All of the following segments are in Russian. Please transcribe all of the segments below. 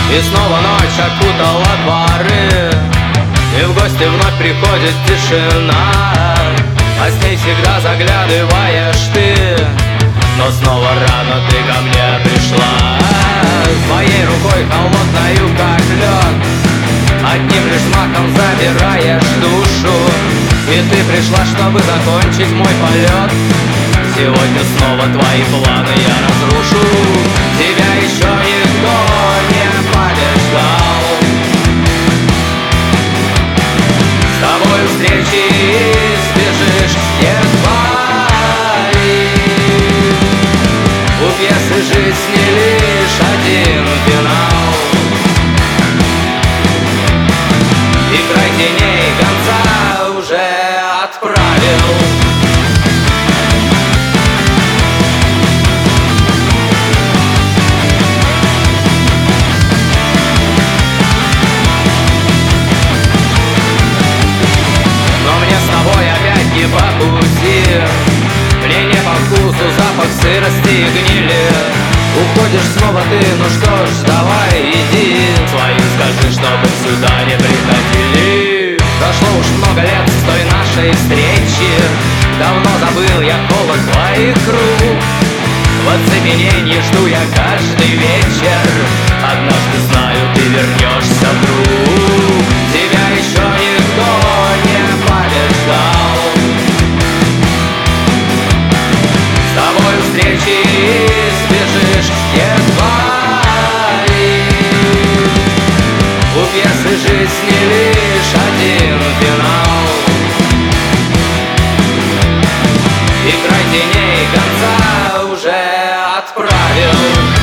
И снова ночь окутала дворы, и в гости вновь приходит тишина, а с ней всегда заглядываешь ты. Но снова рано ты ко мне пришла, своей рукой холодною, как лед, одним лишь махом забираешь душу. И ты пришла, чтобы закончить мой полет. Сегодня снова твои планы я разрушу. Тебя еще никто не побеждал. С тобой встречи избежишь едва ли. У пьесы жизни лишь один финал, и край теней конца уже отправил. По пути мне не по вкусу запах сырости и гнили. Уходишь снова ты, ну что ж, давай иди. Своим скажи, чтобы сюда не приходили. Прошло уж много лет с той нашей встречи, давно забыл я холод твоих рук. В оцепенении жду я каждый вечер. Однажды знаю, ты вернешься вдруг. Тебя еще никто не побеждал. С тобой встречи избежишь едва ли. У пьесы жизни лишь один финал, и край теней конца уже отправил.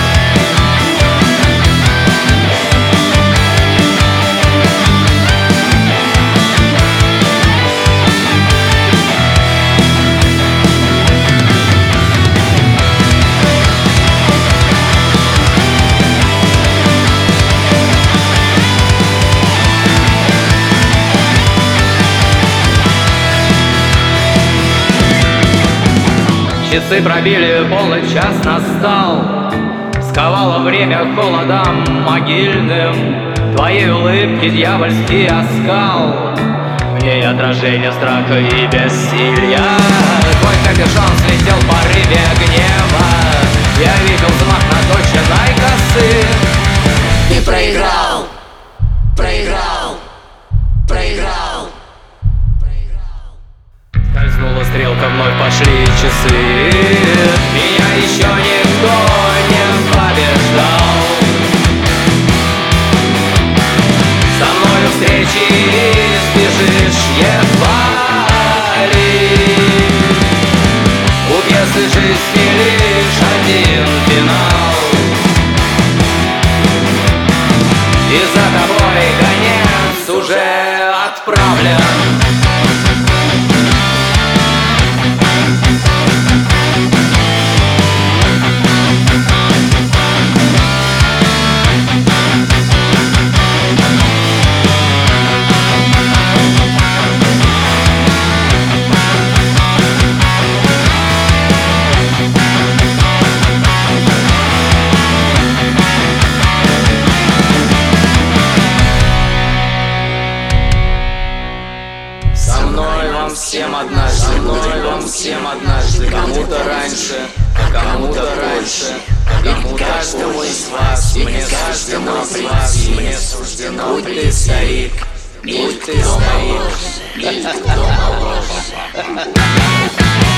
Часы пробили полночь, час настал, сковало время холодом могильным. Твоей улыбки дьявольский оскал, в ней отражение страха и бессилия. Твой капюшон слетел в порыве гнева, я видел взмах наточенной косы. Ты проиграл, проиграл, проиграл. Скользнула стрелка, вновь пошли часы. Меня еще никто не побеждал. Со мною встречи избежишь едва ли. У пьесы жизни лишь один финал, и за тобой конец уже отправлен. Всем однажды, кому-то раньше, кому-то раньше, и каждому из вас, мне суждено прийти, мне суждено. Будь ты старик, будь ты старик.